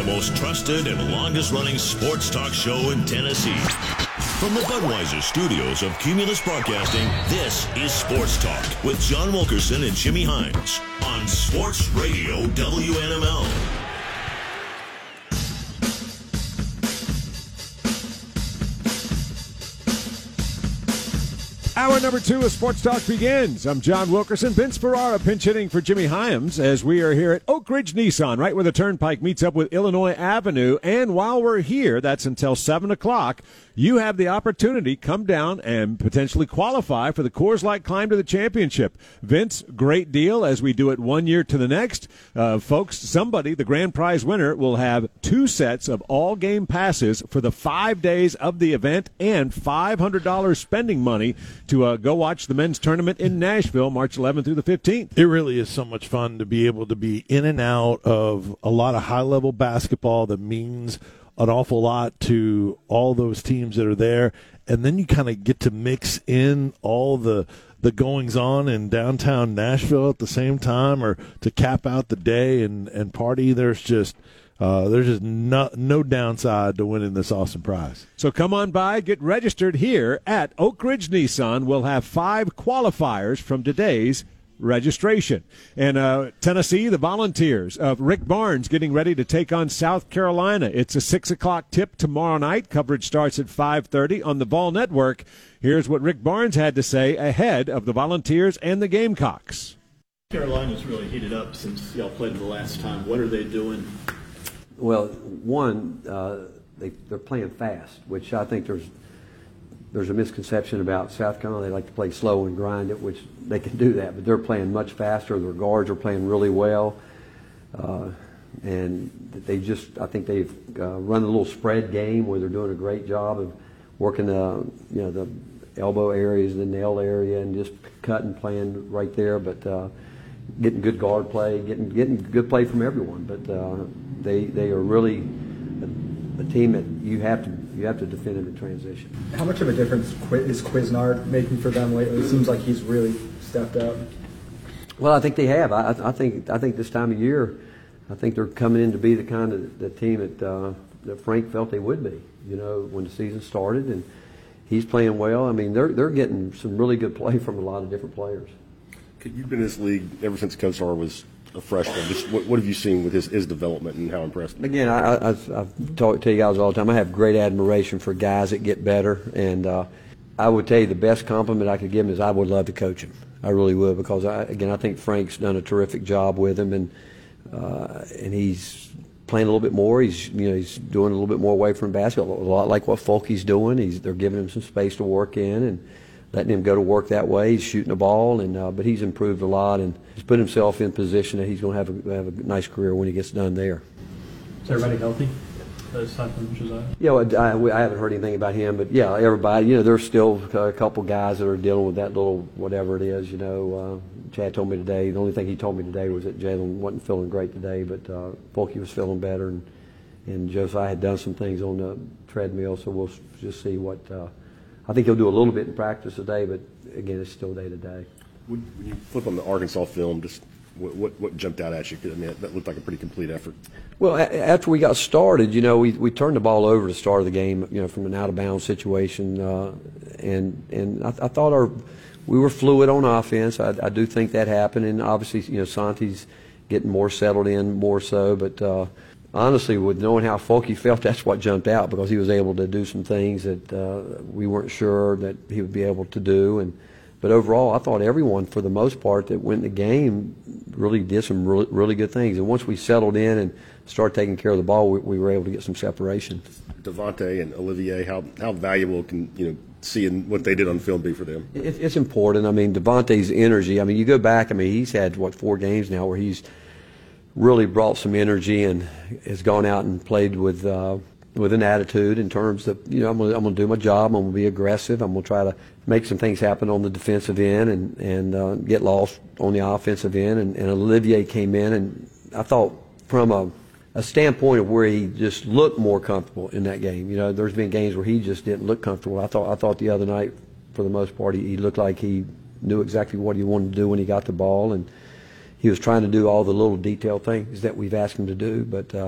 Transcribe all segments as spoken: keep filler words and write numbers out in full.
most trusted and longest-running sports talk show in Tennessee. From the Budweiser studios of Cumulus Broadcasting, this is Sports Talk with John Wilkerson and Jimmy Hines on Sports Radio W N M L. Hour number two of Sports Talk begins. I'm John Wilkerson. Vince Ferrara pinch hitting for Jimmy Hyams as we are here at Oak Ridge Nissan, right where the Turnpike meets up with Illinois Avenue. And while we're here, that's until seven o'clock, you have the opportunity to come down and potentially qualify for the Coors Light Climb to the Championship. Vince, great deal as we do it one year to the next. Uh, folks, somebody, the grand prize winner, will have two sets of all-game passes for the five days of the event and five hundred dollars spending money to uh, go watch the men's tournament in Nashville, March eleventh through the fifteenth. It really is so much fun to be able to be in and out of a lot of high-level basketball that means an awful lot to all those teams that are there, and then you kind of get to mix in all the the goings on in downtown Nashville at the same time, or to cap out the day and, and party. There's just uh, there's just no, no downside to winning this awesome prize. So come on by, get registered here at Oak Ridge Nissan. We'll have five qualifiers from today's registration. And uh, Tennessee, the Volunteers of Rick Barnes getting ready to take on South Carolina. It's a six o'clock tip tomorrow night. Coverage starts at five thirty on the Ball Network. Here's what Rick Barnes had to say ahead of the Volunteers and the Gamecocks. Carolina's really heated up since y'all played the last time. What are they doing? Well, one, uh, they, they're playing fast, which I think there's There's a misconception about South Carolina. They like to play slow and grind it, which they can do that, but they're playing much faster. Their guards are playing really well. Uh, and they just, I think they've uh, run a little spread game where they're doing a great job of working the, you know, the elbow areas, the nail area, and just cutting, playing right there, but uh, getting good guard play, getting getting good play from everyone. But uh, they they are really a, a team that you have to you have to defend in the transition. How much of a difference is Quiznard making for them lately? It seems like he's really stepped up. Well, I think they have. I, I think I think this time of year, I think they're coming in to be the kind of the team that uh, that Frank felt they would be. You know, when the season started, and he's playing well. I mean, they're they're getting some really good play from a lot of different players. You've been in this league ever since Kosar was a freshman. Just what, what have you seen with his, his development and how impressed? Again, I, I, I've talked to you guys all the time. I have great admiration for guys that get better, and uh, I would tell you the best compliment I could give him is I would love to coach him. I really would, because I, again, I think Frank's done a terrific job with him, and uh, and he's playing a little bit more. He's you know he's doing a little bit more away from basketball, a lot like what Fulke's doing. He's they're giving him some space to work in and letting him go to work that way. He's shooting the ball, and uh, but he's improved a lot, and he's put himself in position that he's going to have a, have a nice career when he gets done there. Is everybody healthy? Aside from Josiah? Yeah, well, I, I haven't heard anything about him, but yeah, everybody. You know, there's still a couple guys that are dealing with that little whatever it is. You know, uh, Chad told me today. The only thing he told me today was that Jalen wasn't feeling great today, but uh, Fulke was feeling better, and and Josiah had done some things on the treadmill. So we'll just see what. Uh, I think he'll do a little bit in practice today, but again, it's still day to day. When you flip on the Arkansas film, just what, what, what jumped out at you? I mean, that looked like a pretty complete effort. Well, a- after we got started, you know, we we turned the ball over to the start of the game, you know, from an out of bounds situation, uh, and and I, I thought our we were fluid on offense. I, I do think that happened, and obviously, you know, Santi's getting more settled in, more so, but. Uh, Honestly, with knowing how Fulke felt, that's what jumped out, because he was able to do some things that uh, we weren't sure that he would be able to do. And but overall, I thought everyone, for the most part, that went in the game really did some really, really good things. And once we settled in and started taking care of the ball, we, we were able to get some separation. Devontae and Olivier, how how valuable can you know seeing what they did on film be for them? It, it's important. I mean, Devontae's energy. I mean, you go back. I mean, he's had what four games now where he's really brought some energy and has gone out and played with uh, with an attitude in terms of, you know, I'm going I'm to do my job, I'm going to be aggressive, I'm going to try to make some things happen on the defensive end and, and uh, get lost on the offensive end. And, and Olivier came in, and I thought from a, a standpoint of where he just looked more comfortable in that game. You know, there's been games where he just didn't look comfortable. I thought I thought the other night, for the most part, he, he looked like he knew exactly what he wanted to do when he got the ball, and he was trying to do all the little detailed things that we've asked him to do. But uh,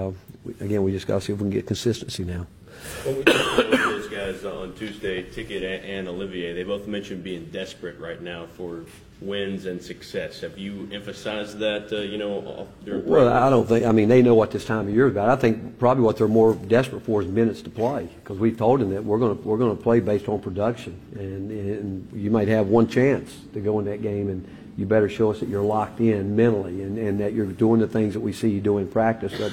we, again, we just got to see if we can get consistency now. When we talked to both of those guys on Tuesday, Tickett and Olivier, they both mentioned being desperate right now for wins and success. Have you emphasized that, uh, you know, during practice? Well, I don't think, I mean, they know what this time of year is about. I think probably what they're more desperate for is minutes to play, because we've told them that we're going to we're going to play based on production, and, and you might have one chance to go in that game, and you better show us that you're locked in mentally and, and that you're doing the things that we see you do in practice. But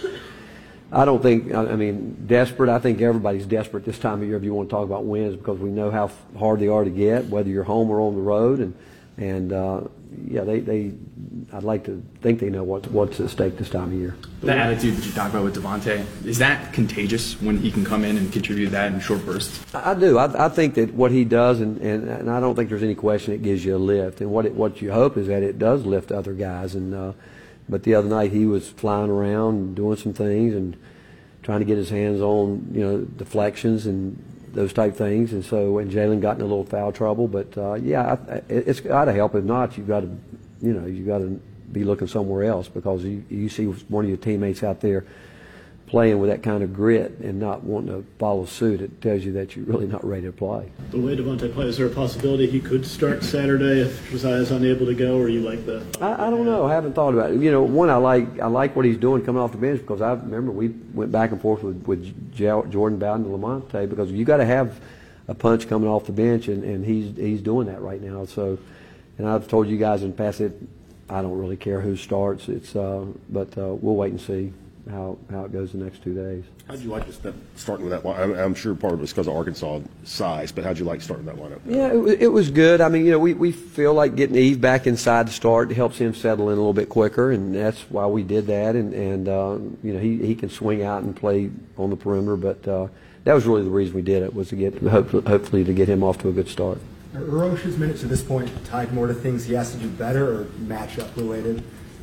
I don't think, I mean, desperate, I think everybody's desperate this time of year if you want to talk about wins, because we know how hard they are to get, whether you're home or on the road. And, and uh, yeah, they, they, I'd like to think they know what, what's at stake this time of year. The attitude that you talk about with Devontae, is that contagious when he can come in and contribute that in short bursts? I, I do. I, I think that what he does, and, and, and I don't think there's any question it gives you a lift. And what, it, what you hope is that it does lift other guys. And uh, But the other night he was flying around and doing some things and trying to get his hands on, you know, deflections and those type things. And so, and Jalen got in a little foul trouble. But uh, yeah, I, it's got to help. If not, you've got to, you know, you've got to be looking somewhere else, because you, you see one of your teammates out there playing with that kind of grit and not wanting to follow suit. It tells you that you're really not ready to play. The way Devontae plays, is there a possibility he could start Saturday if Josiah's unable to go, or you like the? I, I don't know. I haven't thought about it. You know, one, I like I like what he's doing coming off the bench, because I remember we went back and forth with, with Jordan Bowden and Lamonte, because you got to have a punch coming off the bench, and, and he's he's doing that right now. So, and I've told you guys in the past that I don't really care who starts. It's uh, but uh, we'll wait and see how how it goes the next two days. How'd you like to step, starting with that line? I'm, I'm sure part of it was because of Arkansas size, but how'd you like starting that lineup? Yeah, it, was- it was good. I mean, you know, we, we feel like getting Eve back inside to start helps him settle in a little bit quicker, and that's why we did that. And, and uh, you know, he, he can swing out and play on the perimeter, but uh, that was really the reason we did it, was to get hopefully, hopefully to get him off to a good start. Are Urosh's minutes to this point tied more to things he has to do better or matchup related?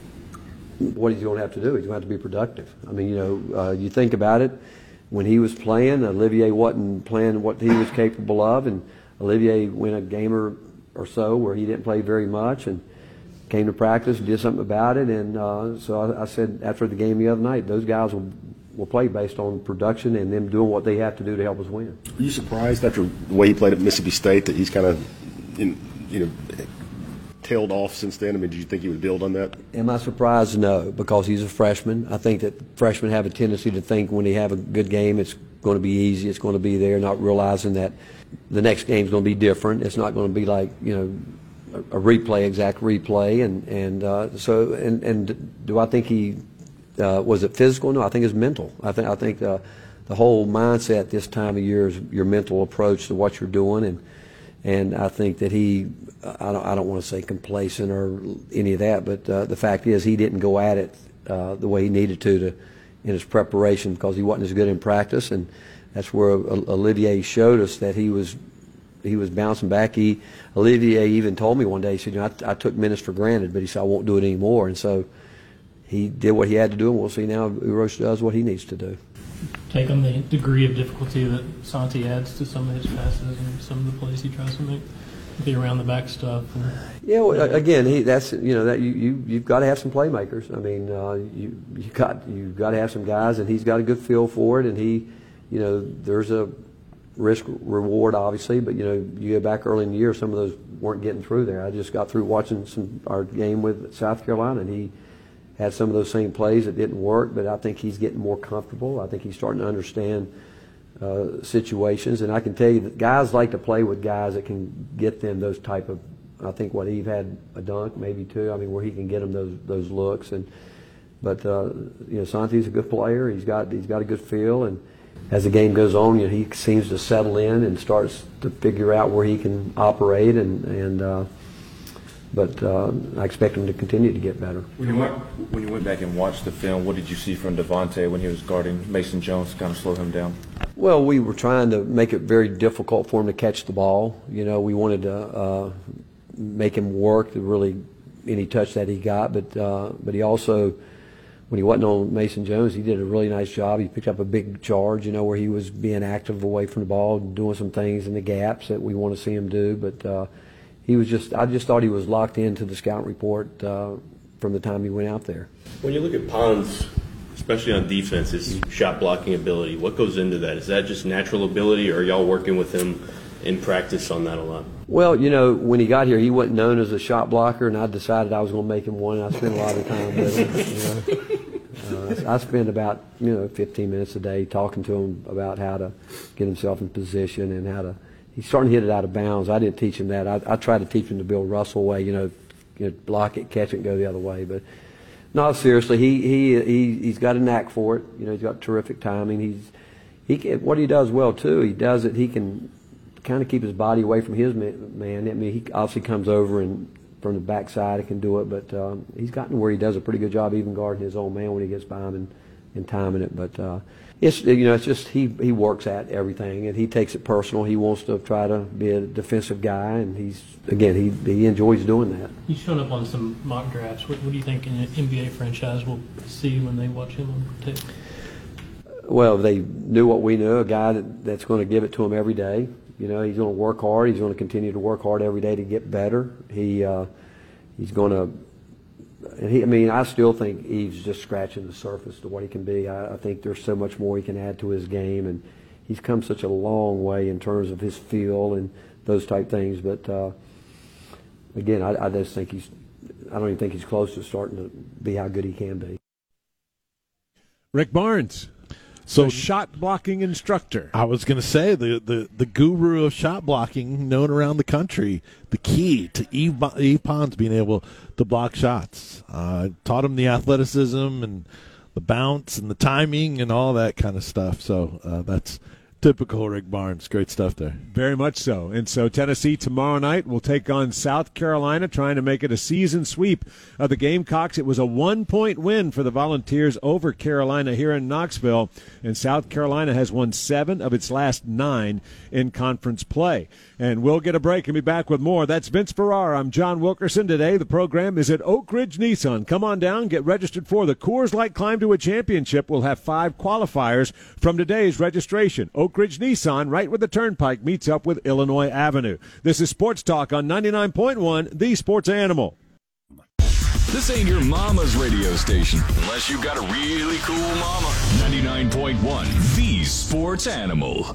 What he's going to have to do, he's going to have to be productive. I mean, you know, uh, you think about it, when he was playing, Olivier wasn't playing what he was capable of, and Olivier went a game or, or so where he didn't play very much, and came to practice and did something about it. And uh, so I, I said after the game the other night, those guys will, will play based on production and them doing what they have to do to help us win. Are you surprised after the way he played at Mississippi State that he's kind of, in, you know, tailed off since then? I mean, did you think he would build on that? Am I surprised? No, because he's a freshman. I think that freshmen have a tendency to think when they have a good game, it's going to be easy, it's going to be there, not realizing that the next game is going to be different. It's not going to be like, you know, a, a replay, exact replay. And, and uh, so, and, and do I think he, uh, was it physical? No, I think it's mental. I think, I think uh, the whole mindset this time of year is your mental approach to what you're doing. And, and I think that he, I don't, I don't want to say complacent or any of that, but uh, the fact is he didn't go at it uh, the way he needed to, to in his preparation, because he wasn't as good in practice, and that's where Olivier showed us that he was he was bouncing back. He Olivier even told me one day, he said, you know, I, I took minutes for granted, but he said I won't do it anymore, and so he did what he had to do, and we'll see now if Urosh does what he needs to do. Take on the degree of difficulty that Santi adds to some of his passes and some of the plays he tries to make, the around the back stuff. And, yeah, well, again, he that's you know that you you you've got to have some playmakers. I mean, uh, you you got you've got to have some guys, and he's got a good feel for it. And he, you know, there's a risk reward obviously, but you know, you go back early in the year, some of those weren't getting through there. I just got through watching some our game with South Carolina, and he had some of those same plays that didn't work, but I think he's getting more comfortable. I think he's starting to understand uh, situations, and I can tell you that guys like to play with guys that can get them those type of, I think what Eve had a dunk maybe too, I mean, where he can get them those those looks. And but uh, you know, Santi's a good player. He's got he's got a good feel, and as the game goes on, you know, he seems to settle in and starts to figure out where he can operate, and and uh, but uh, I expect him to continue to get better. When you went when you went back and watched the film, what did you see from Devontae when he was guarding Mason Jones to kind of slow him down? Well, we were trying to make it very difficult for him to catch the ball. You know, we wanted to uh, make him work to really any touch that he got, but uh, but he also, when he wasn't on Mason Jones, he did a really nice job. He picked up a big charge, you know, where he was being active away from the ball and doing some things in the gaps that we want to see him do. But uh, he was just, I just thought he was locked into the scout report uh, from the time he went out there. When you look at Pond's especially on defense, his shot blocking ability. What goes into that? Is that just natural ability, or are y'all working with him in practice on that a lot? Well, you know, when he got here, he wasn't known as a shot blocker, and I decided I was going to make him one. And I spent a lot of time with him. You know? uh, I spend about you know fifteen minutes a day talking to him about how to get himself in position and how to. He's starting to hit it out of bounds. I didn't teach him that. I, I tried to teach him the Bill Russell way. You know, you know, block it, catch it, and go the other way. But no, seriously, he he he he's got a knack for it. You know, he's got terrific timing. He's he can, what he does well too. He does it. He can kind of keep his body away from his man. I mean, he obviously comes over and from the backside he can do it, but um, he's gotten where he does a pretty good job even guarding his own man when he gets by him and, and timing it. But uh, it's you know it's just he he works at everything and he takes it personal. He wants to try to be a defensive guy, and he's again he he enjoys doing that. He's shown up on some mock drafts. What, what do you think an N B A franchise will see when they watch him on tape? Well, they knew what we knew, a guy that, that's going to give it to him every day. You know, he's going to work hard. He's going to continue to work hard every day to get better. He uh, he's going to. And he, I mean, I still think he's just scratching the surface to what he can be. I, I think there's so much more he can add to his game, and he's come such a long way in terms of his feel and those type things. But uh, again, I, I just think he's. I don't even think he's close to starting to be how good he can be. Rick Barnes. So, shot blocking instructor. I was going to say the, the, the guru of shot blocking known around the country. The key to Yves, Yves Pons being able to block shots. Uh, taught him the athleticism and the bounce and the timing and all that kind of stuff. So uh, that's typical Rick Barnes. Great stuff there. Very much so. And so Tennessee tomorrow night will take on South Carolina, trying to make it a season sweep of the Gamecocks. It was a one-point win for the Volunteers over Carolina here in Knoxville, and South Carolina has won seven of its last nine in conference play. And we'll get a break and be back with more. That's Vince Ferrara. I'm John Wilkerson. Today the program is at Oak Ridge Nissan. Come on down, get registered for the Coors Light Climb to a Championship. We'll have five qualifiers from today's registration. Oak Ridge Nissan, right where the Turnpike meets up with Illinois Avenue. This is Sports Talk on ninety-nine point one, The Sports Animal. This ain't your mama's radio station, unless you've got a really cool mama. ninety-nine point one, The Sports Animal.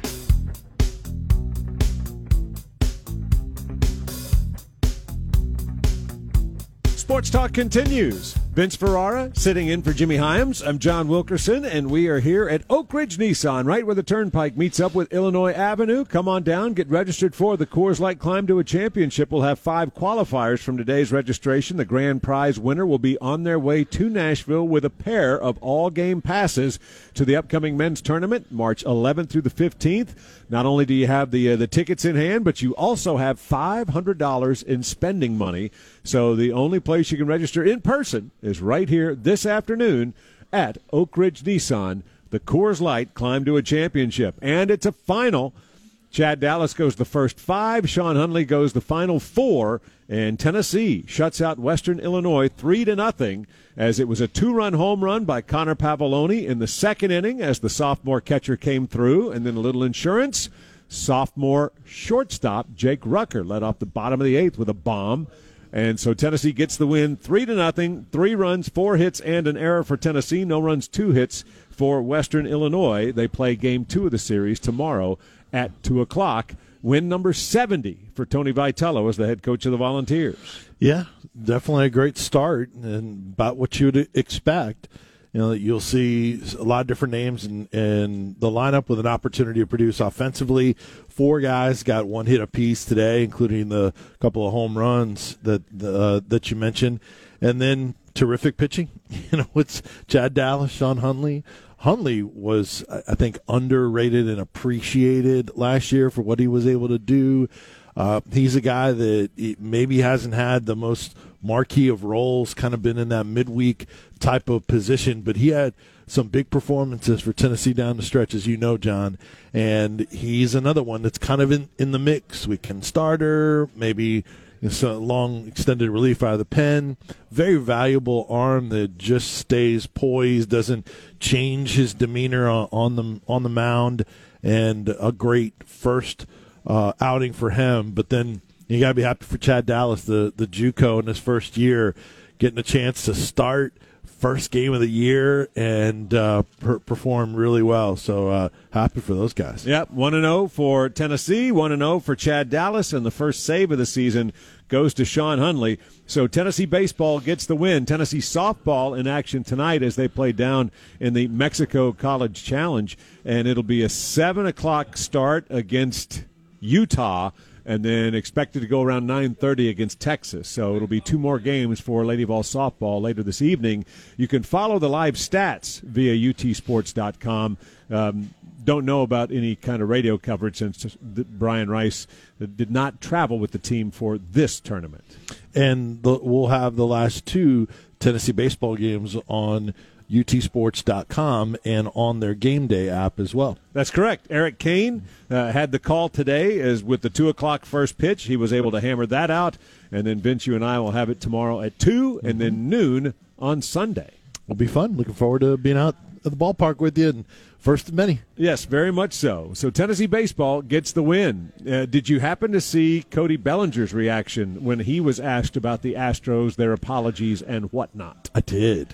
Sports Talk continues. Vince Ferrara sitting in for Jimmy Hyams. I'm John Wilkerson, and we are here at Oak Ridge Nissan, right where the Turnpike meets up with Illinois Avenue. Come on down, get registered for the Coors Light Climb to a Championship. We'll have five qualifiers from today's registration. The grand prize winner will be on their way to Nashville with a pair of all-game passes to the upcoming men's tournament, March eleventh through the fifteenth. Not only do you have the uh, the tickets in hand, but you also have five hundred dollars in spending money. So the only place you can register in person is right here this afternoon at Oak Ridge Nissan, the Coors Light Climb to a Championship. And it's a final. Chad Dallas goes the first five. Sean Hunley goes the final four. And Tennessee shuts out Western Illinois three to nothing as it was a two-run home run by Connor Pavoloni in the second inning as the sophomore catcher came through. And then a little insurance. Sophomore shortstop Jake Rucker led off the bottom of the eighth with a bomb. And so Tennessee gets the win three to nothing, three runs, four hits, and an error for Tennessee. No runs, two hits for Western Illinois. They play game two of the series tomorrow at two o'clock. Win number seventy for Tony Vitello as the head coach of the Volunteers. Yeah, definitely a great start and about what you'd expect. You know, you'll see a lot of different names in, in the lineup with an opportunity to produce offensively. Four guys got one hit apiece today, including the couple of home runs that uh, that you mentioned. And then terrific pitching. You know, it's Chad Dallas, Sean Hunley. Hunley was, I think, underrated and appreciated last year for what he was able to do. Uh, he's a guy that maybe hasn't had the most marquee of roles, kind of been in that midweek type of position, but he had some big performances for Tennessee down the stretch, as you know, John. And he's another one that's kind of in, in the mix. Weekend starter, maybe it's a long extended relief out of the pen. Very valuable arm that just stays poised, doesn't change his demeanor on, on the on the mound, and a great first uh, outing for him. But then you got to be happy for Chad Dallas, the the JUCO in his first year, getting a chance to start first game of the year and uh, per- performed really well. So uh, happy for those guys. Yep, one and oh for Tennessee, one and oh for Chad Dallas, and the first save of the season goes to Sean Hunley. So Tennessee baseball gets the win. Tennessee softball in action tonight as they play down in the Mexico College Challenge, and it'll be a seven o'clock start against Utah, and then expected to go around nine thirty against Texas. So it'll be two more games for Lady Vol softball later this evening. You can follow the live stats via U T sports dot com. Um, don't know about any kind of radio coverage since Brian Rice did not travel with the team for this tournament. And the, we'll have the last two Tennessee baseball games on U T sports dot com and on their game day app as well. That's correct. Eric Kane uh, had the call today as with the two o'clock first pitch. He was able to hammer that out. And then, Vince, you and I will have it tomorrow at two mm-hmm. and then noon on Sunday. It'll be fun. Looking forward to being out at the ballpark with you and first of many. Yes, very much so. So Tennessee baseball gets the win. Uh, did you happen to see Cody Bellinger's reaction when he was asked about the Astros, their apologies, and whatnot? I did.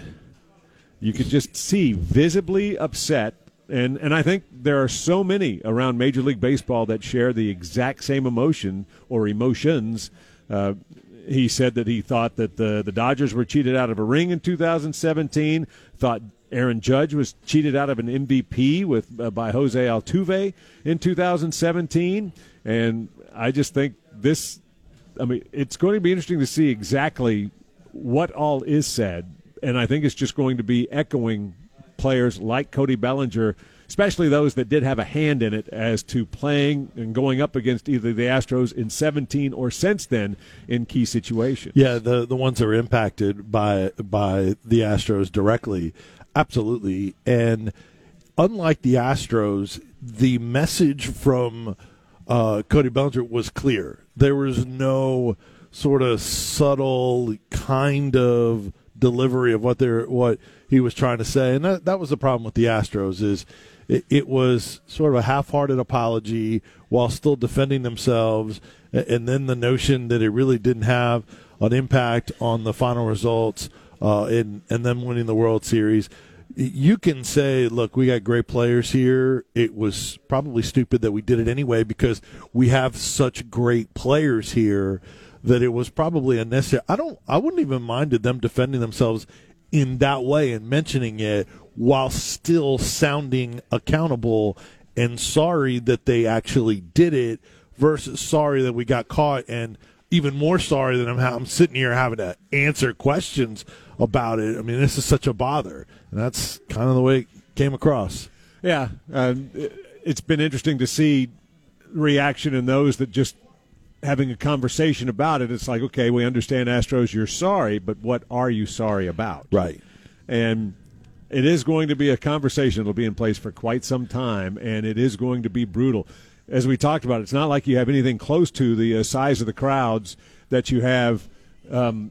You could just see visibly upset, and, and I think there are so many around Major League Baseball that share the exact same emotion or emotions. Uh, he said that he thought that the, the Dodgers were cheated out of a ring in two thousand seventeen, thought Aaron Judge was cheated out of an M V P with uh, by Jose Altuve in two thousand seventeen, and I just think this, I mean, it's going to be interesting to see exactly what all is said. And I think it's just going to be echoing players like Cody Bellinger, especially those that did have a hand in it as to playing and going up against either the Astros in seventeen or since then in key situations. Yeah, the the ones that were impacted by by the Astros directly, absolutely. And unlike the Astros, the message from uh, Cody Bellinger was clear. There was no sort of subtle kind of delivery of what they're what he was trying to say, and that, that was the problem with the Astros is it, it was sort of a half-hearted apology while still defending themselves, and then the notion that it really didn't have an impact on the final results uh, and and them winning the World Series. You can say, look, we got great players here. It was probably stupid that we did it anyway because we have such great players here that it was probably unnecessary. I don't. I wouldn't even minded them defending themselves in that way and mentioning it while still sounding accountable and sorry that they actually did it versus sorry that we got caught and even more sorry that I'm, I'm sitting here having to answer questions about it. I mean, this is such a bother, and that's kind of the way it came across. Yeah, uh, it's been interesting to see reaction in those that just having a conversation about it. It's like, okay, we understand Astros, you're sorry, but what are you sorry about? Right. And it is going to be a conversation that will be in place for quite some time, and it is going to be brutal. As we talked about, it's not like you have anything close to the uh, size of the crowds that you have um,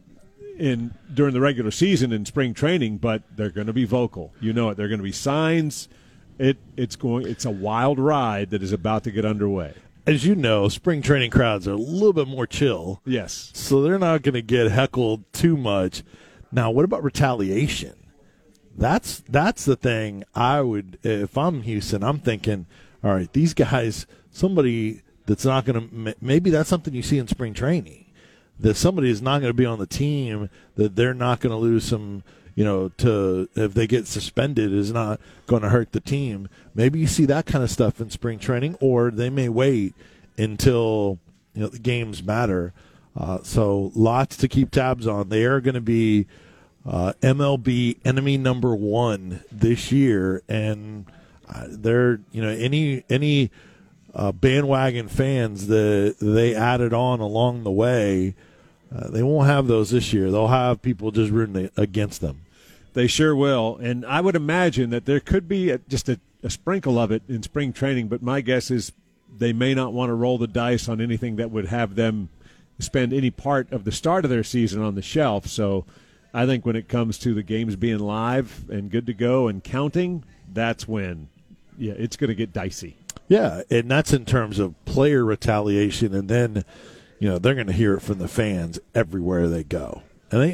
in during the regular season in spring training, but they're going to be vocal. You know it. They're going to be signs. It it's going. It's a wild ride that is about to get underway. As you know, spring training crowds are a little bit more chill. Yes. So they're not going to get heckled too much. Now, what about retaliation? That's that's the thing I would, if I'm Houston, I'm thinking, all right, these guys, somebody that's not going to, maybe that's something you see in spring training, that somebody is not going to be on the team, that they're not going to lose some, you know, to if they get suspended is not going to hurt the team. Maybe you see that kind of stuff in spring training, or they may wait until, you know, the games matter. Uh, so lots to keep tabs on. They are going to be uh, M L B enemy number one this year, and uh, they're, you know, any any uh, bandwagon fans that they added on along the way, uh, they won't have those this year. They'll have people just rooting against them. They sure will, and I would imagine that there could be a, just a, a sprinkle of it in spring training, but my guess is they may not want to roll the dice on anything that would have them spend any part of the start of their season on the shelf. So I think when it comes to the games being live and good to go and counting, that's when, yeah, it's going to get dicey. Yeah, and that's in terms of player retaliation, and then, you know, they're going to hear it from the fans everywhere they go. And they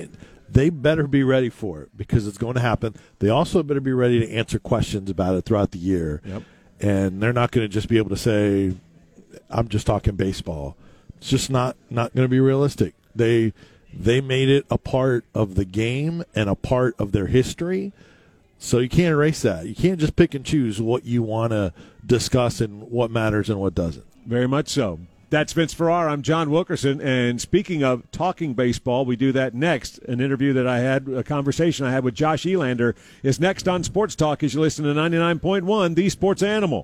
they better be ready for it because it's going to happen. They also better be ready to answer questions about it throughout the year. Yep. And they're not going to just be able to say, I'm just talking baseball. It's just not, not going to be realistic. They they made it a part of the game and a part of their history, so you can't erase that. You can't just pick and choose what you want to discuss and what matters and what doesn't. Very much so. That's Vince Ferrara. I'm John Wilkerson. And speaking of talking baseball, we do that next. An interview that I had, a conversation I had with Josh Elander is next on Sports Talk as you listen to ninety-nine point one, The Sports Animal.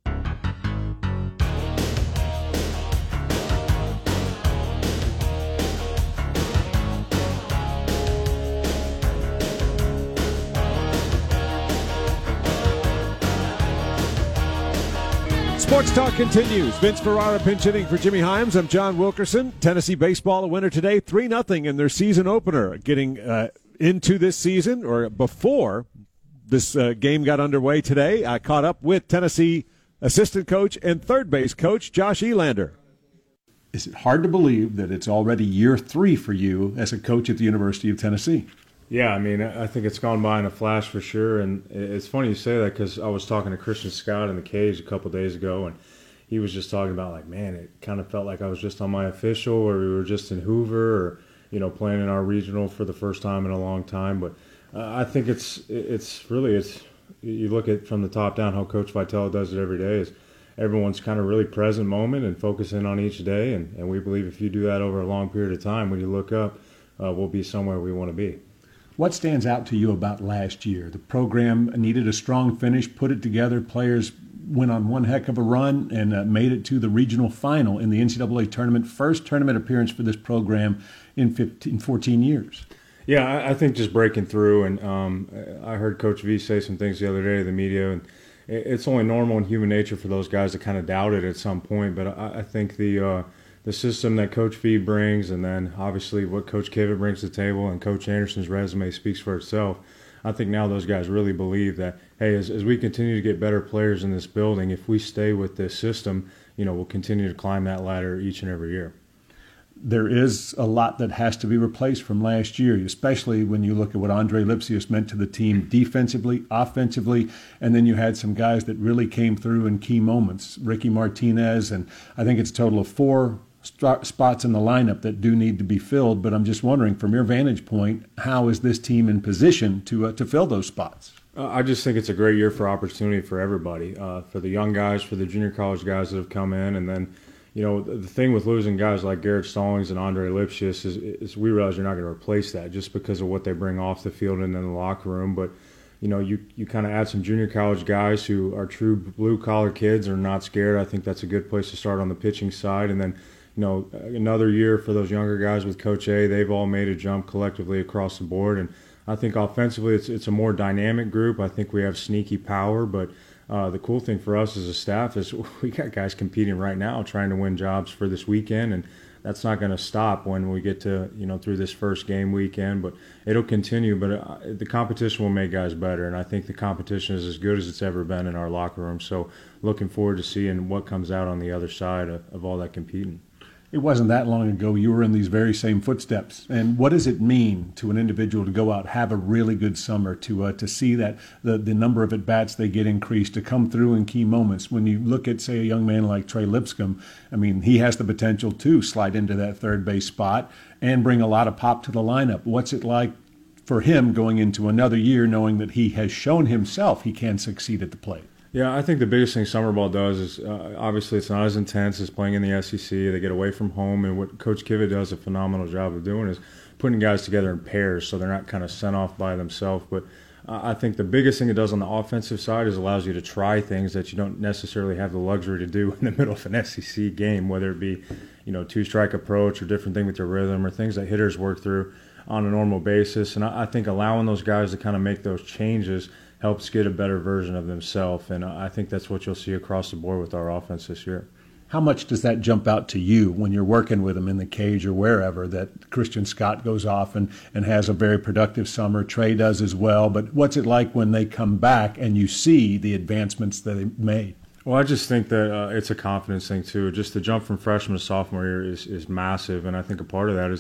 Sports Talk continues. Vince Ferrara pinch hitting for Jimmy Hyams. I'm John Wilkerson. Tennessee baseball a winner today, three nothing in their season opener. Getting uh, into this season, or before this uh, game got underway today, I caught up with Tennessee assistant coach and third base coach Josh Elander. Is it hard to believe that it's already year three for you as a coach at the University of Tennessee? Yeah, I mean, I think it's gone by in a flash for sure. And it's funny you say that because I was talking to Christian Scott in the cage a couple days ago, and he was just talking about, like, man, it kind of felt like I was just on my official, or we were just in Hoover, or, you know, playing in our regional for the first time in a long time. But uh, I think it's it's really, it's you look at from the top down how Coach Vitale does it every day is everyone's kind of really present moment and focusing on each day. And, and we believe if you do that over a long period of time, when you look up, uh, we'll be somewhere we want to be. What stands out to you about last year? The program needed a strong finish, put it together. Players went on one heck of a run and uh, made it to the regional final in the N C double A tournament. First tournament appearance for this program in fifteen, fourteen years. Yeah, I, I think just breaking through. And um, I heard Coach V say some things the other day to the media. And it's only normal in human nature for those guys to kind of doubt it at some point. But I, I think the uh, – the system that Coach V brings, and then obviously what Coach Kivett brings to the table, and Coach Anderson's resume speaks for itself. I think now those guys really believe that, hey, as, as we continue to get better players in this building, if we stay with this system, you know, we'll continue to climb that ladder each and every year. There is a lot that has to be replaced from last year, especially when you look at what Andre Lipsius meant to the team defensively, offensively, and then you had some guys that really came through in key moments. Ricky Martinez, and I think it's a total of four spots in the lineup that do need to be filled, but I'm just wondering, from your vantage point, how is this team in position to uh, to fill those spots? Uh, I just think it's a great year for opportunity for everybody, uh, for the young guys, for the junior college guys that have come in, and then, you know, the, the thing with losing guys like Garrett Stallings and Andre Lipsius is, is we realize you're not going to replace that just because of what they bring off the field and in the locker room, but you know, you, you kind of add some junior college guys who are true blue-collar kids, are not scared. I think that's a good place to start on the pitching side, and then you know, another year for those younger guys with Coach A. They've all made a jump collectively across the board. And I think offensively it's it's a more dynamic group. I think we have sneaky power. But uh, the cool thing for us as a staff is we got guys competing right now trying to win jobs for this weekend. And that's not going to stop when we get to, you know, through this first game weekend. But it'll continue. But uh, the competition will make guys better. And I think the competition is as good as it's ever been in our locker room. So looking forward to seeing what comes out on the other side of, of all that competing. It wasn't that long ago you were in these very same footsteps. And what does it mean to an individual to go out, have a really good summer, to uh, to see that the, the number of at-bats they get increased, to come through in key moments? When you look at, say, a young man like Trey Lipscomb, I mean, he has the potential to slide into that third base spot and bring a lot of pop to the lineup. What's it like for him going into another year knowing that he has shown himself he can succeed at the plate? Yeah, I think the biggest thing summer ball does is uh, obviously it's not as intense as playing in the S E C. They get away from home, and what Coach Kivett does a phenomenal job of doing is putting guys together in pairs so they're not kind of sent off by themselves. But uh, I think the biggest thing it does on the offensive side is allows you to try things that you don't necessarily have the luxury to do in the middle of an S E C game, whether it be, you know, two-strike approach or different thing with your rhythm or things that hitters work through on a normal basis. And I, I think allowing those guys to kind of make those changes helps get a better version of themselves, and I think that's what you'll see across the board with our offense this year. How much does that jump out to you when you're working with them in the cage or wherever, that Christian Scott goes off and, and has a very productive summer, Trey does as well, but what's it like when they come back and you see the advancements that they made? Well, I just think that uh, it's a confidence thing too. Just the jump from freshman to sophomore year is, is massive, and I think a part of that is,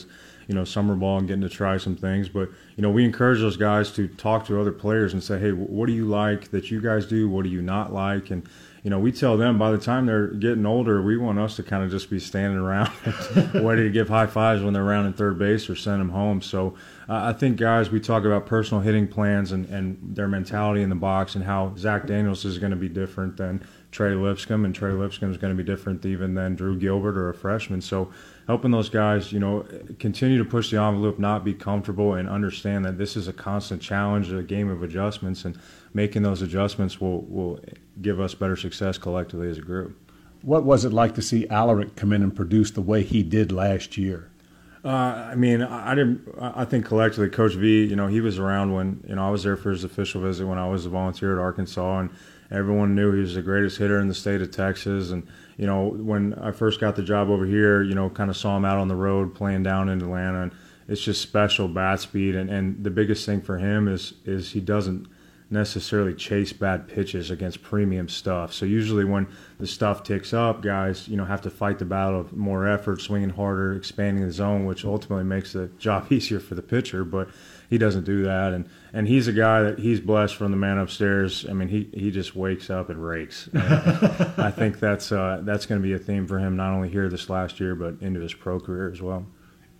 you know, summer ball and getting to try some things. But, you know, we encourage those guys to talk to other players and say, hey, what do you like that you guys do? What do you not like? And, you know, we tell them by the time they're getting older, we want us to kind of just be standing around ready to give high fives when they're around in third base or send them home. So uh, I think, guys, we talk about personal hitting plans and, and their mentality in the box and how Zach Daniels is going to be different than Trey Lipscomb, and Trey Lipscomb is going to be different even than Drew Gilbert or a freshman. So helping those guys, you know, continue to push the envelope, not be comfortable, and understand that this is a constant challenge, a game of adjustments, and making those adjustments will, will give us better success collectively as a group. What was it like to see Alaric come in and produce the way he did last year? Uh, I mean, I didn't. I think collectively, Coach V, you know, he was around when, you know, I was there for his official visit when I was a volunteer at Arkansas, and everyone knew he was the greatest hitter in the state of Texas. And, you know, when I first got the job over here, you know, kind of saw him out on the road playing down in Atlanta, and it's just special bat speed. And, and the biggest thing for him is is he doesn't necessarily chase bad pitches against premium stuff. So usually when the stuff ticks up, guys, you know, have to fight the battle of more effort, swinging harder, expanding the zone, which ultimately makes the job easier for the pitcher. But he doesn't do that. And, and he's a guy that he's blessed from the man upstairs. I mean, he, he just wakes up and rakes. And I think that's uh, that's going to be a theme for him, not only here this last year, but into his pro career as well.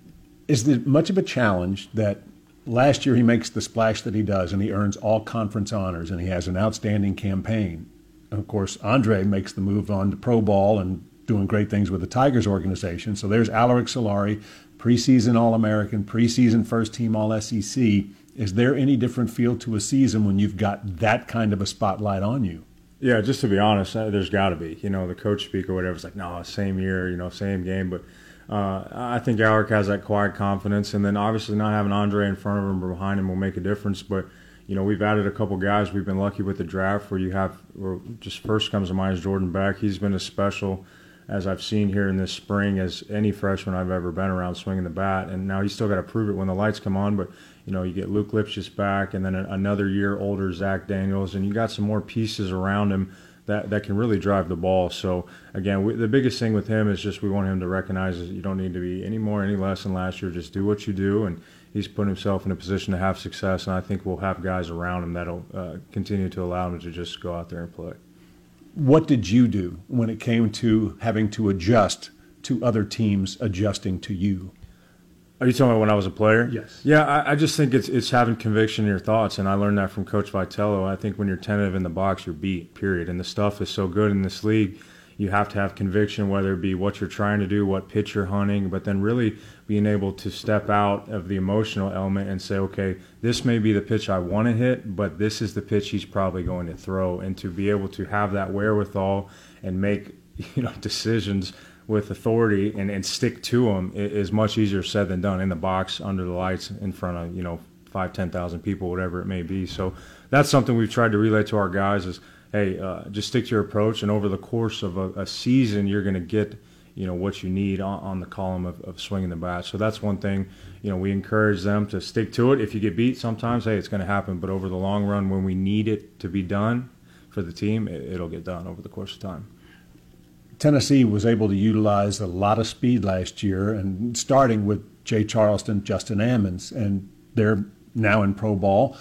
Is there much of a challenge that last year he makes the splash that he does and he earns all conference honors and he has an outstanding campaign? And of course, Andre makes the move on to pro ball and doing great things with the Tigers organization. So there's Alaric Solari, preseason All-American, preseason first-team All-S E C. Is there any different feel to a season when you've got that kind of a spotlight on you? Yeah, just to be honest, there's got to be. You know, the coach speak or whatever is like, no, same year, you know, same game. But uh, I think Alaric has that quiet confidence. And then obviously not having Andre in front of him or behind him will make a difference. But, you know, we've added a couple guys. We've been lucky with the draft where you have, where just first comes to mind is Jordan Beck. He's been as special as I've seen here in this spring as any freshman I've ever been around swinging the bat. And now he's still got to prove it when the lights come on. But, you know, you get Luke Lipschitz back and then another year older Zach Daniels, and you got some more pieces around him that, that can really drive the ball. So, again, we, the biggest thing with him is just we want him to recognize that you don't need to be any more, any less than last year. Just do what you do, and he's put himself in a position to have success, and I think we'll have guys around him that'll uh, continue to allow him to just go out there and play. What did you do when it came to having to adjust to other teams adjusting to you? Are you talking about when I was a player? Yes. Yeah, I, I just think it's it's having conviction in your thoughts, and I learned that from Coach Vitello. I think when you're tentative in the box, you're beat, period. And the stuff is so good in this league, you have to have conviction, whether it be what you're trying to do, what pitch you're hunting, but then really being able to step out of the emotional element and say, okay, this may be the pitch I want to hit, but this is the pitch he's probably going to throw. And to be able to have that wherewithal and make, you know, decisions with authority and, and stick to them is much easier said than done in the box, under the lights, in front of, you know, five, ten thousand people, whatever it may be. So that's something we've tried to relay to our guys is, hey, uh, just stick to your approach, and over the course of a, a season, you're going to get, you know, what you need on, on the column of, of swinging the bat. So that's one thing, you know, we encourage them to stick to it. If you get beat sometimes, hey, it's going to happen. But over the long run, when we need it to be done for the team, it, it'll get done over the course of time. Tennessee was able to utilize a lot of speed last year, and starting with Jay Charleston, Justin Ammons, and they're now in pro ball.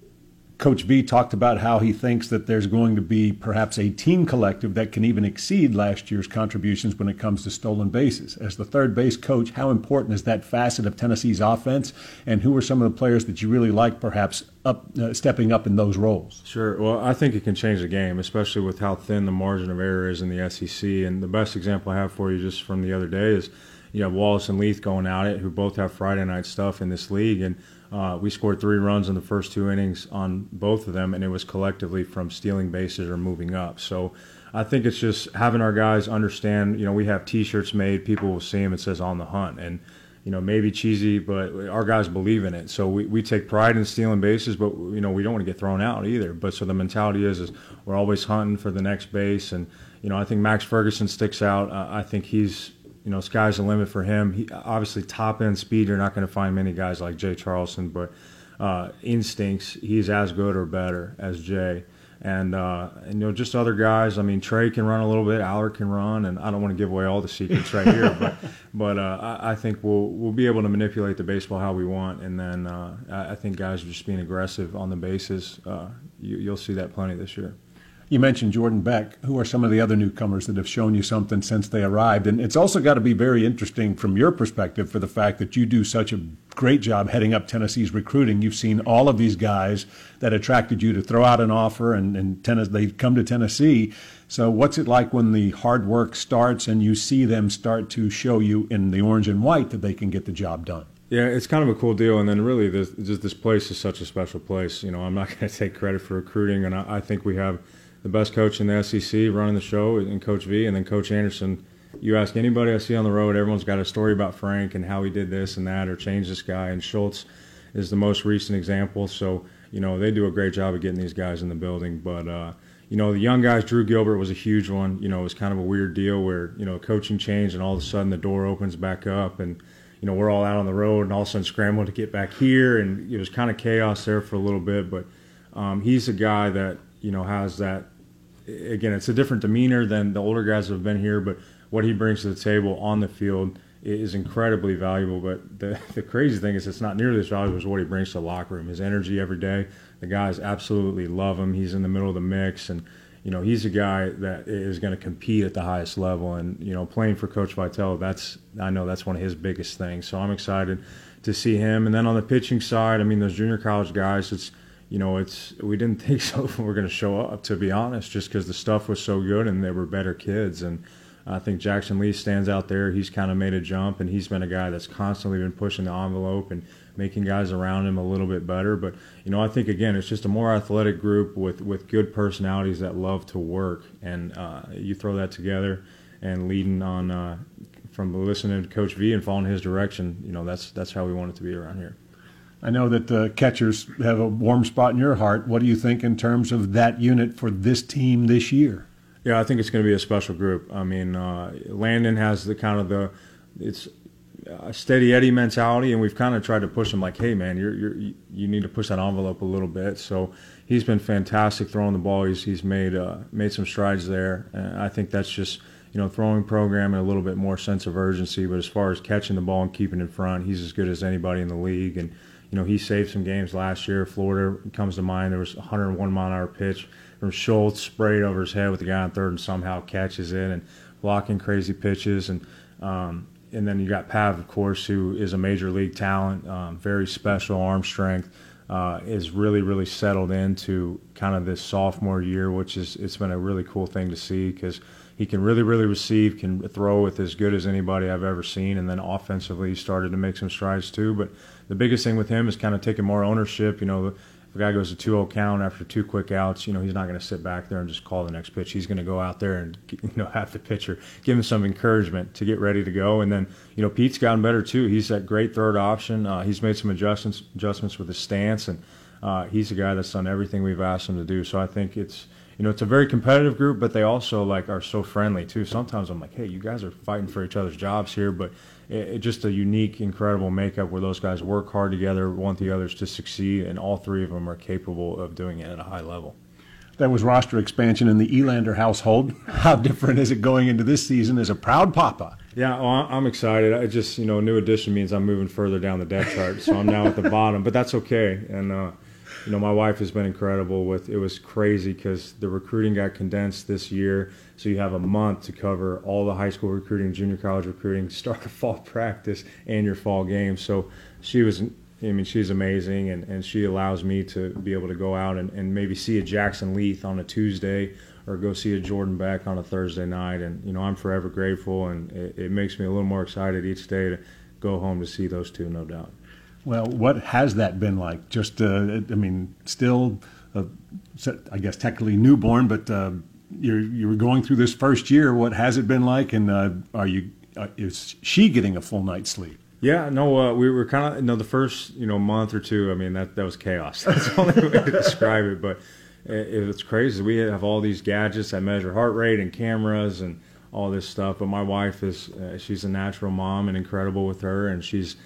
Coach V talked about how he thinks that there's going to be perhaps a team collective that can even exceed last year's contributions when it comes to stolen bases. As the third base coach, how important is that facet of Tennessee's offense, and who are some of the players that you really like perhaps up uh, stepping up in those roles? Sure. Well, I think it can change the game, especially with how thin the margin of error is in the S E C. And the best example I have for you just from the other day is you have Wallace and Leith going at it, who both have Friday night stuff in this league. And Uh, we scored three runs in the first two innings on both of them, and it was collectively from stealing bases or moving up. So I think it's just having our guys understand, you know, we have T-shirts made. People will see them. It says on the hunt. And, you know, maybe cheesy, but our guys believe in it. So we, we take pride in stealing bases, but, you know, we don't want to get thrown out either. But so the mentality is, is we're always hunting for the next base. And, you know, I think Max Ferguson sticks out. Uh, I think he's, you know, sky's the limit for him. He, obviously, top-end speed, you're not going to find many guys like Jay Charleston, but uh, instincts, he's as good or better as Jay. And, uh, and, you know, just other guys. I mean, Trey can run a little bit. Allard can run. And I don't want to give away all the secrets right here. But but uh, I, I think we'll we'll be able to manipulate the baseball how we want. And then uh, I, I think guys are just being aggressive on the bases. Uh, you, you'll see that plenty this year. You mentioned Jordan Beck. Who are some of the other newcomers that have shown you something since they arrived? And it's also got to be very interesting from your perspective for the fact that you do such a great job heading up Tennessee's recruiting. You've seen all of these guys that attracted you to throw out an offer, and, and tennis, they come to Tennessee. So what's it like when the hard work starts and you see them start to show you in the orange and white that they can get the job done? Yeah, it's kind of a cool deal. And then really this, just this place is such a special place. You know, I'm not going to take credit for recruiting, and I, I think we have the best coach in the S E C running the show, and Coach V, and then Coach Anderson. You ask anybody I see on the road, everyone's got a story about Frank and how he did this and that or changed this guy, and Schultz is the most recent example. So, you know, they do a great job of getting these guys in the building. But, uh, you know, the young guys, Drew Gilbert was a huge one. You know, it was kind of a weird deal where, you know, coaching changed and all of a sudden the door opens back up and, you know, we're all out on the road and all of a sudden scrambling to get back here, and it was kind of chaos there for a little bit. But um, he's a guy that, you know, has that, again, it's a different demeanor than the older guys that have been here, but what he brings to the table on the field is incredibly valuable. But the, the crazy thing is it's not nearly as valuable as what he brings to the locker room. His energy every day, the guys absolutely love him. He's in the middle of the mix, and, you know, he's a guy that is going to compete at the highest level. And, you know, playing for Coach Vitale, that's, I know that's one of his biggest things. So I'm excited to see him. And then on the pitching side, I mean, those junior college guys, it's, you know, it's we didn't think so we're going to show up, to be honest, just because the stuff was so good and they were better kids. And I think Jackson Lee stands out there. He's kind of made a jump, and he's been a guy that's constantly been pushing the envelope and making guys around him a little bit better. But, you know, I think, again, it's just a more athletic group with, with good personalities that love to work. And uh, you throw that together and leading on uh, from listening to Coach V and following his direction, you know, that's that's how we want it to be around here. I know that the catchers have a warm spot in your heart. What do you think in terms of that unit for this team this year? Yeah, I think it's going to be a special group. I mean, uh, Landon has the kind of the it's a steady Eddie mentality, and we've kind of tried to push him like, hey, man, you're, you're, you need to push that envelope a little bit. So he's been fantastic throwing the ball. He's he's made uh, made some strides there. And I think that's just, you know, throwing program and a little bit more sense of urgency. But as far as catching the ball and keeping in front, he's as good as anybody in the league. And you know, he saved some games last year. Florida comes to mind. There was a one oh one mile an hour pitch from Schultz, sprayed over his head with the guy on third, and somehow catches it, and blocking crazy pitches. And um, and then you got Pav, of course, who is a major league talent, um, very special arm strength, uh, is really, really settled into kind of this sophomore year, which is it's been a really cool thing to see because he can really, really receive, can throw with as good as anybody I've ever seen, and then offensively he started to make some strides too. But the biggest thing with him is kind of taking more ownership. You know, if a guy goes to two oh count after two quick outs, you know, he's not going to sit back there and just call the next pitch. He's going to go out there and, you know, have the pitcher give him some encouragement to get ready to go. And then, you know, Pete's gotten better too. He's that great third option. Uh, he's made some adjustments adjustments with his stance, and uh, he's a guy that's done everything we've asked him to do. So I think it's, you know, it's a very competitive group, but they also, like, are so friendly, too. Sometimes I'm like, hey, you guys are fighting for each other's jobs here, but it, it just a unique, incredible makeup where those guys work hard together, want the others to succeed, and all three of them are capable of doing it at a high level. That was roster expansion in the Elander household. How different is it going into this season as a proud papa? Yeah, well, I'm excited. I just, you know, new addition means I'm moving further down the depth chart, so I'm now at the bottom, but that's okay. And, uh, you know, my wife has been incredible with, it was crazy because the recruiting got condensed this year. So you have a month to cover all the high school recruiting, junior college recruiting, start a fall practice and your fall game. So she was, I mean, she's amazing. And, and she allows me to be able to go out and, and maybe see a Jackson Leith on a Tuesday or go see a Jordan Beck on a Thursday night. And, you know, I'm forever grateful. And it, it makes me a little more excited each day to go home to see those two, no doubt. Well, what has that been like? Just, uh, I mean, still, uh, I guess technically newborn, but uh, you're you were going through this first year. What has it been like, and uh, are you? Uh, is she getting a full night's sleep? Yeah, no, uh, we were kind of, you know, the first, you know, month or two. I mean, that that was chaos. That's the only way to describe it. But it, it's crazy. We have all these gadgets that measure heart rate and cameras and all this stuff. But my wife is, uh, she's a natural mom and incredible with her, and she's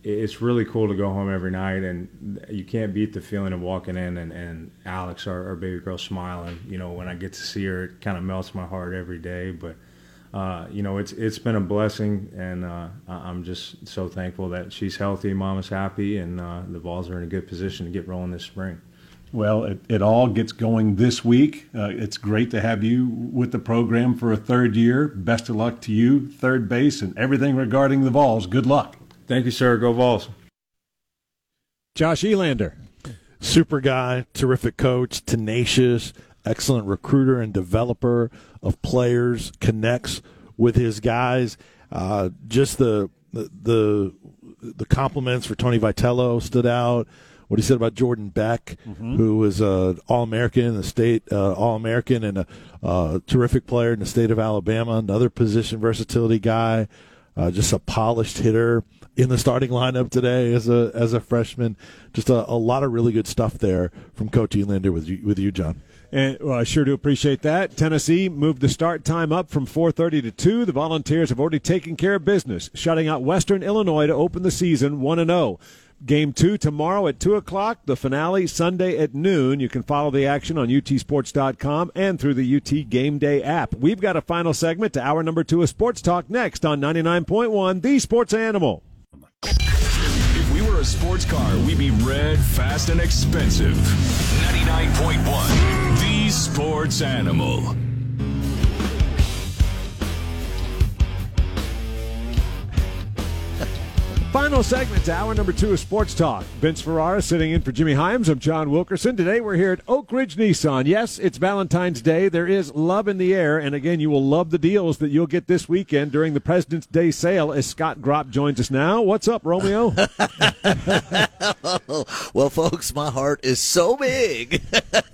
it's really cool to go home every night, and you can't beat the feeling of walking in and, and Alex, our, our baby girl, smiling. You know, when I get to see her, it kind of melts my heart every day. But uh, you know, it's it's been a blessing, and uh, I'm just so thankful that she's healthy, Mama's happy, and uh, the Vols are in a good position to get rolling this spring. Well, it, it all gets going this week. Uh, it's great to have you with the program for a third year. Best of luck to you, third base, and everything regarding the Vols. Good luck. Thank you, sir. Go Vols. Josh Elander. Super guy, terrific coach, tenacious, excellent recruiter and developer of players, connects with his guys. Uh, just the, the the the compliments for Tony Vitello stood out. What he said about Jordan Beck, mm-hmm. who was an All-American in the state, uh, All-American and a uh, terrific player in the state of Alabama, another position versatility guy, uh, just a polished hitter in the starting lineup today as a as a freshman. Just a, a lot of really good stuff there from Coach Elander with you, with you, John. And well, I sure do appreciate that. Tennessee moved the start time up from four thirty to two. The Volunteers have already taken care of business, shutting out Western Illinois to open the season one and oh. Game two tomorrow at two o'clock, the finale Sunday at noon. You can follow the action on U T sports dot com and through the U T Game Day app. We've got a final segment to hour number two of Sports Talk next on ninety-nine point one, The Sports Animal. If we were a sports car, we'd be red, fast, and expensive. ninety-nine point one, The Sports Animal. Final segment to hour number two of Sports Talk. Vince Ferrara sitting in for Jimmy Hyams. I'm John Wilkerson. Today we're here at Oak Ridge Nissan. Yes, it's Valentine's Day. There is love in the air. And again, you will love the deals that you'll get this weekend during the President's Day sale as Scott Gropp joins us now. What's up, Romeo? Well, folks, my heart is so big.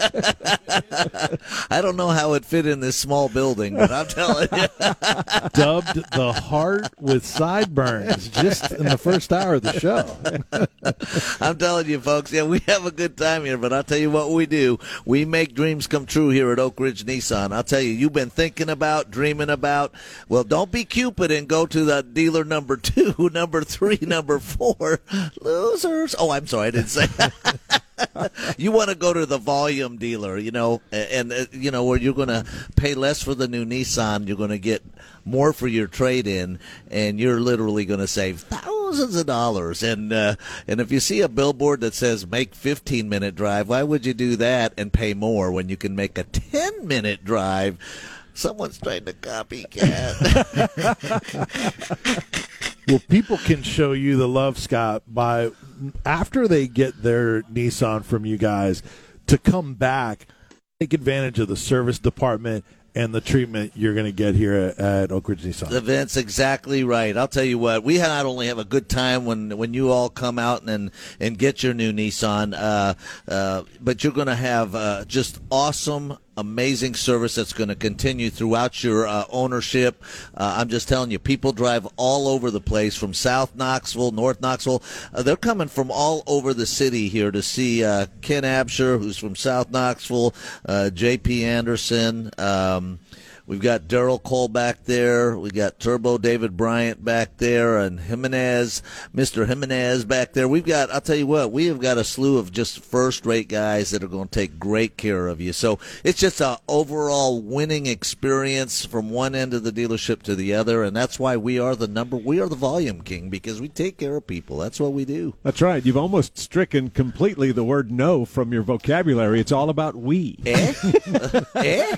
I don't know how it fit in this small building, but I'm telling you. Dubbed the heart with sideburns just in the first hour of the show. I'm telling you, folks, yeah, we have a good time here, but I'll tell you what we do. We make dreams come true here at Oak Ridge Nissan. I'll tell you, you've been thinking about, dreaming about. Well, don't be Cupid and go to the dealer number two, number three, number four. Losers. Oh, I'm sorry, I didn't say that. You want to go to the volume dealer, you know, and, uh, you know, where you're going to pay less for the new Nissan, you're going to get more for your trade-in, and you're literally going to save thousands of dollars. And uh, and if you see a billboard that says make fifteen-minute drive, why would you do that and pay more when you can make a ten-minute drive? Someone's trying to copycat. Well, people can show you the love, Scott, by after they get their Nissan from you guys to come back, take advantage of the service department and the treatment you're going to get here at, at Oak Ridge Nissan. That's exactly right. I'll tell you what, we not only have a good time when when you all come out and and get your new Nissan, uh, uh, but you're going to have uh, just awesome, amazing service that's going to continue throughout your uh, ownership. Uh, I'm just telling you, people drive all over the place from South Knoxville, North Knoxville. Uh, they're coming from all over the city here to see uh, Ken Absher, who's from South Knoxville, uh, J P Anderson. Um, We've got Daryl Cole back there. We got Turbo David Bryant back there, and Jimenez, Mister Jimenez back there. We've got, I'll tell you what, we have got a slew of just first-rate guys that are going to take great care of you. So it's just an overall winning experience from one end of the dealership to the other, and that's why we are the number, we are the volume king, because we take care of people. That's what we do. That's right. You've almost stricken completely the word no from your vocabulary. It's all about we. Eh? eh?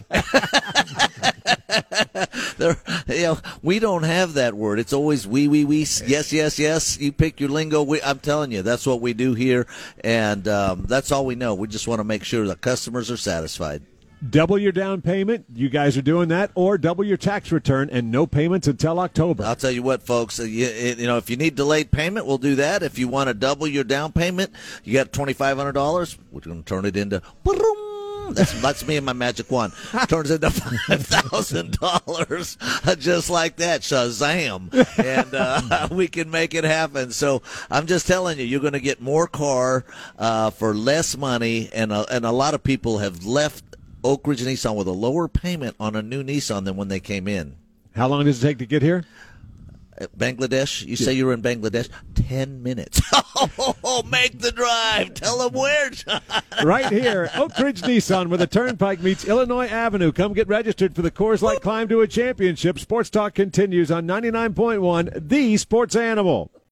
There, you know, we don't have that word. It's always we, we, we, yes, yes, yes. You pick your lingo. We, I'm telling you, that's what we do here, and um, that's all we know. We just want to make sure the customers are satisfied. Double your down payment. You guys are doing that, or double your tax return and no payments until October. I'll tell you what, folks. You, you know, if you need delayed payment, we'll do that. If you want to double your down payment, you got twenty-five hundred dollars. We're going to turn it into. That's that's me and my magic wand. Turns into five thousand dollars, just like that. Shazam! And uh, we can make it happen. So I'm just telling you, you're going to get more car uh, for less money, and a, and a lot of people have left Oak Ridge Nissan with a lower payment on a new Nissan than when they came in. How long does it take to get here? Bangladesh? You say you were in Bangladesh? ten minutes. Oh, make the drive. Tell them where, John. Right here, Oak Ridge Nissan, where the Turnpike meets Illinois Avenue. Come get registered for the Coors Light Climb to a Championship. Sports Talk continues on ninety-nine point one, The Sports Animal.